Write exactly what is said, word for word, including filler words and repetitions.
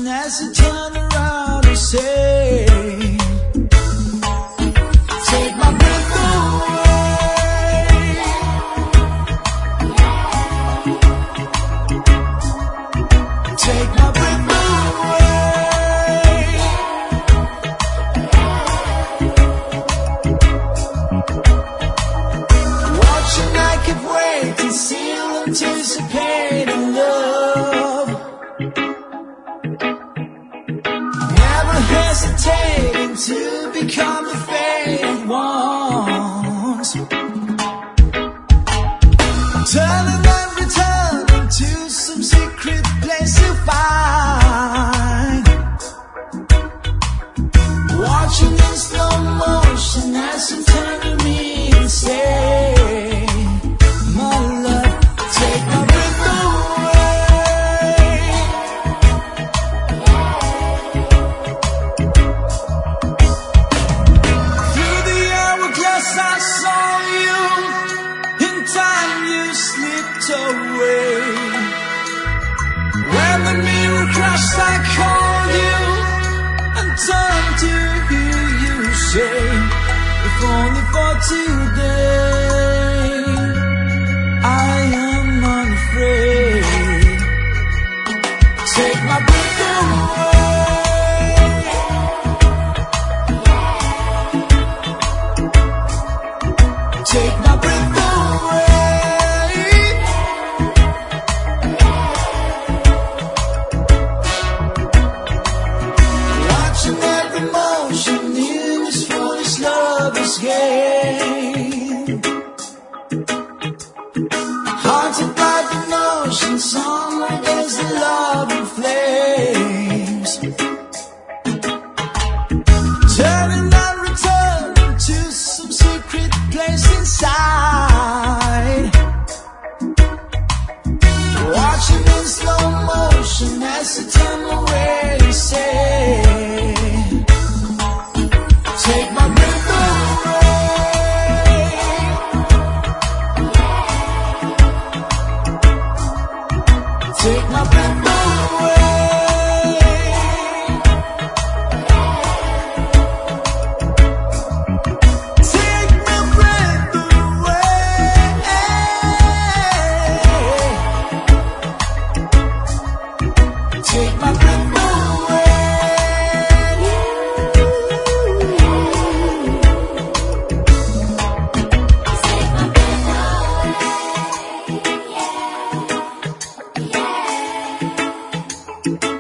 motion as you turn around and say, take my breath away. Take my breath away. Watching I keep waiting, still anticipating love. Never hesitating to become the faded ones. Turning and returning to some secret place to find. Watching in slow motion as you turn to me and say, my love, take my breath away. Through the hourglass I saw you. In time you slipped away. When the mirror crashed I called you and turned to hear you say, if only for today I am unafraid. Take my breath away. Take my breath away. Watching every motion in this foolish lover's game. Haunted by the notion somewhere there's a love in flames. Turning and returning to some secret place inside. Watching in slow motion as you turn away and say, take my breath away. Take my breath away. Take my breath away. Take my breath away. Take my breath away.